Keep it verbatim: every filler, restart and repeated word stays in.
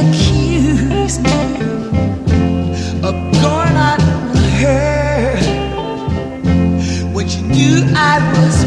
accuse me of going out on her when she knew I was